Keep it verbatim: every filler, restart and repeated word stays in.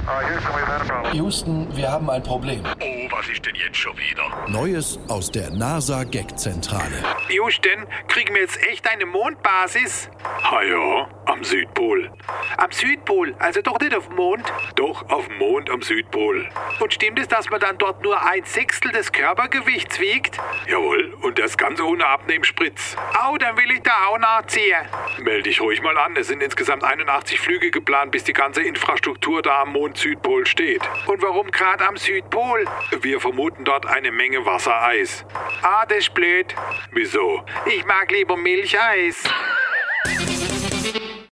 Houston, wir haben ein Problem. Oh, was ist denn jetzt schon wieder? Neues aus der NASA-Gag-Zentrale. Houston, kriegen wir jetzt echt eine Mondbasis? Ah ja, am Südpol. Am Südpol, also doch nicht auf dem Mond? Doch, auf dem Mond am Südpol. Und stimmt es, dass man dann dort nur ein Sechstel des Körpergewichts wiegt? Jawohl, und das Ganze ohne Abnehmspritz. Au, dann will ich da auch nachziehen. Meld dich ruhig mal an, es sind insgesamt einundachtzig Flüge geplant, bis die ganze Infrastruktur da am Mond Südpol steht. Und warum gerade am Südpol? Wir vermuten dort eine Menge Wassereis. Ah, das ist blöd. Wieso? Ich mag lieber Milcheis.